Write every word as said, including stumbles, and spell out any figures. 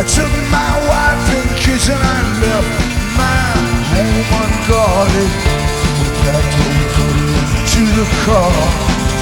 I took my wife and kids and I left my home unguarded. We packed our clothes to the car.